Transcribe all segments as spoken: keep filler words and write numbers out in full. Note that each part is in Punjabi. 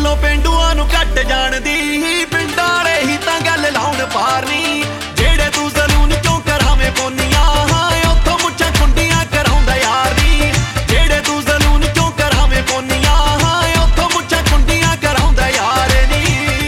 ਗੱਲੋਂ ਪੇਂਡੂਆਂ ਨੂੰ ਘੱਟ ਜਾਣਦੀ, ਪਿੰਡਾਂ ਵਾਲੇ ਹੀ ਤਾਂ ਗੱਲ ਲਾਉਣ ਪਾਰ ਨੀ। ਜਿਹੜੇ ਤੂੰ ਸਲੂਨ ਚੋਂ ਕਰਾਵੇਂ ਪੋਨੀਆਂ, ਉੱਥੋਂ ਮੁੱਛਾਂ ਖੁੰਡੀਆਂ ਕਰਾਉਂਦਾ ਯਾਰ ਨੀ। ਜਿਹੜੇ ਤੂੰ ਸਲੂਨ ਚੋਂ ਕਰਾਵੇਂ ਪੋਨੀਆਂ, ਉੱਥੋਂ ਮੁੱਛਾਂ ਖੁੰਡੀਆਂ ਕਰਾਉਂਦਾ ਯਾਰ ਨੀ।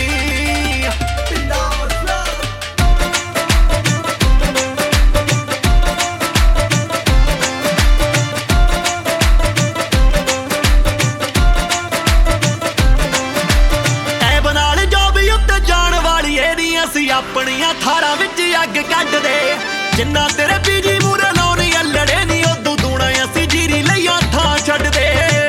ਅਸੀਂ ਆਪਣੀਆਂ ਥਾਰਾਂ ਵਿੱਚ ਅੱਗ ਕੱਢਦੇ, ਜਿੰਨਾ ਤੇਰੇ ਬੀਜੀ ਮੂਰੇ ਲਾਉਣੀ ਅਲੜੇ ਨੀ, ਉਦੋਂ ਦੂਣਾ ਅਸੀਂ ਜੀਰੀ ਲਈਆਂ ਥਾਂ ਛੱਡਦੇ।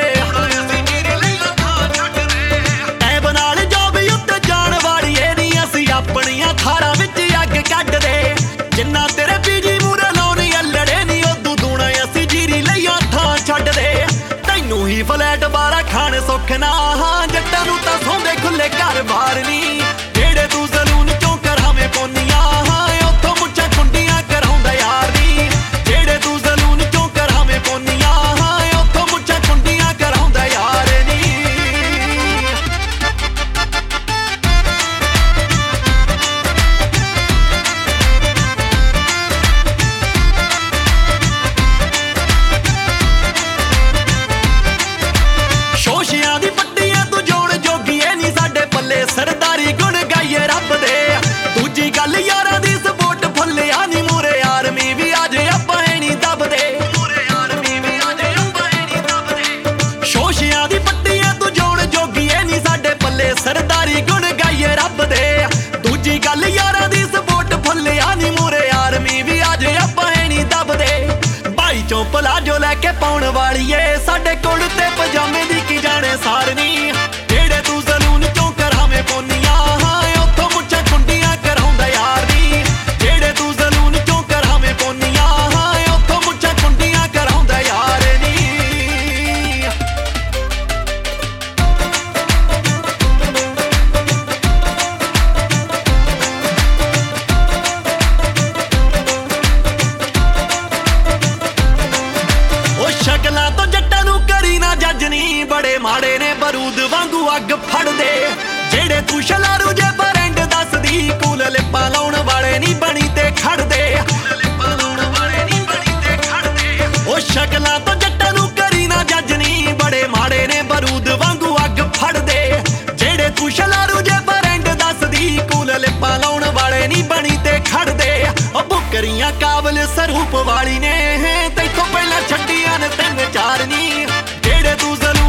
ਐਬ ਨਾਲ ਜੋਬ ਉੱਤੇ ਜਾਣ ਵਾਲੀ ਏ ਨੀ, ਅਸੀਂ ਆਪਣੀਆਂ ਥਾਰਾਂ ਵਿੱਚ ਅੱਗ ਕੱਢਦੇ, ਜਿੰਨਾ ਤੇਰੇ ਬੀਜੀ ਮੂਰੇ ਲਾਉਣੀ ਅਲੜੇ ਨੀ, ਉਦੋਂ ਦੂਣਾ ਅਸੀਂ ਜੀਰੀ ਲਈਆਂ ਥਾਂ ਛੱਡਦੇ। ਤੈਨੂੰ ਹੀ ਫਲੈਟ ਬਾਰਾ ਖਾਣ ਸੁੱਖ ਨਾ, ਜੱਟਾਂ ਨੂੰ ਤਾਂ ਸੌਂਦੇ ਖੁੱਲੇ ਘਰ ਬਾਰ ਨੀ। ਜਿਹੜੇ ਤੂੰ ਸਲੂਨ ਚੋਂ ਕਰਾਵੇਂ ਪੋਨੀਆਂ, ਉੱਥੋਂ ਮੁੱਛਾਂ ਖੁੰਡੀਆਂ ਕਰਾਉਂਦਾ ਯਾਰ ਨੀ। ਜਿਹੜੇ ਤੂੰ ਸਲੂਨ ਚੋਂ ਕਰਾਵੇਂ ਪੋਨੀਆਂ, ਉੱਥੋਂ ਮੁੱਛਾਂ ਖੁੰਡੀਆਂ ਕਰਾਉਂਦਾ ਯਾਰ ਨੀ। ਸ਼ੋਸ਼ਿਆਂ ਦੀ ਪੱਟੀਆਂ ਤੂੰ ਜੋੜ ਜੋਗੀਏ ਨੀ, ਸਾਡੇ ਪੱਲੇ ਸਰਦਾਰੀ ਗੁਣ ਗਾਈਏ ਰੱਬ ਦੇ। ਦੂਜੀ ਗੱਲ ਯਾਰਾਂ ਦੀ ਸਪੋਰਟ ਫੁੱਲਿਆ ਨੀ, ਮੂਰੇ ਆਰਮੀ ਵੀ ਅੱਜ ਆਪਾਂ ਨੀ ਦੱਬਦੇ। ਸ਼ੋਸ਼ਿਆਂ ਦੀ ਪੱਟੀਆਂ ਤੂੰ ਜੋੜ ਜੋਗੀਏ ਨੀ, ਸਾਡੇ ਪੱਲੇ ਸਰਦਾਰੀ ਗੁਣ ਗਾਈਏ ਰੱਬ ਦੇ। ਦੂਜੀ ਗੱਲ ਯਾਰਾਂ ਦੀ ਸਪੋਰਟ ਫੁੱਲਿਆ ਨੀ, ਮੂਰੇ ਆਰਮੀ ਵੀ ਅੱਜ ਆਪਾਂ ਨੀ ਦੱਬਦੇ। ਬਾਈ ਚੋਂ ਪਲਾਜੋ ਲੈ ਕੇ ਪਾਉਣ ਵਾਲੀਏ, ਸਾਡੇ ਕੋਲ ਤੇ ਪਜਾਮੇ ਦੀ ਕੀ ਜਾਣੇ ਸਾਰਨੀ। ਜਿਹੜੇ ਤੂੰ ਸਲੂਨ ਚੋਂ ਕਰਾਵੇਂ ਪੋਨੀਆਂ, ਉੱਥੋਂ ਮੁੱਛਾਂ ਖੁੰਡੀਆਂ ਕਰਾਉਂਦਾ ਯਾਰ ਨੀ। ਜਿਹੜੇ ਤੂੰ ਸਲੂਨ ਚੋਂ ਕਰਾਵੇਂ ਪੋਨੀਆਂ, ਉੱਥੋਂ ਮੁੱਛਾਂ ਖੁੰਡੀਆਂ ਕਰਾਉਂਦਾ ਯਾਰ ਨੀ। ਉਹ ਸ਼ਕਲਾਂ ਤੋਂ ਜੱਟਾਂ ਨੂੰ ਕਰੀ ਨਾ ਜੱਜ ਨੀ, ਬੜੇ ਮਾੜੇ ਨੇ ਬਰੂਦ ਵਾਂਗੂ ਅੱਗ ਫੜਦੇ। ਜਿਹੜੇ ਤੂੰ ਸ਼ਲਾਰੂ ਜੇ ਬਰੈਂਡ ਦੱਸਦੀ, ਕੂਲ ਲਿਪਾਂ ਲਾਉਣ ਵਾਲੇ ਨੀ ਬਣੀ ਤੇ ਖੜਦੇ। ਉਹ ਸ਼ਕਲਾਂ ਤੋਂ ਜੱਟਾਂ ਨੂੰ ਕਰੀ ਨਾ ਜੱਜ ਨੀ, ਬੜੇ ਮਾੜੇ ਨੇ ਬਰੂਦ ਵਾਂਗੂ ਅੱਗ ਫੜਦੇ। ਜਿਹੜੇ ਤੂੰ ਸ਼ਲਾਰੂ ਜੇ ਬਰੈਂਡ ਦੱਸਦੀ, ਕੂਲ ਲਿਪਾਂ ਲਾਉਣ ਵਾਲੇ ਨੀ ਬਣੀ ਤੇ ਖੜਦੇ। ਉਹ ਬੁੱਕਰੀਆਂ ਕਾਬਲ ਸਰੂਪ ਵਾਲੀ ਨੇ, ਤੈਥੋਂ ਪਹਿਲਾਂ ਛੱਡੀਆਂ ਨੇ ਤਿੰਨ ਚਾਰ ਨੀ। ਜਿਹੜੇ ਤੂੰ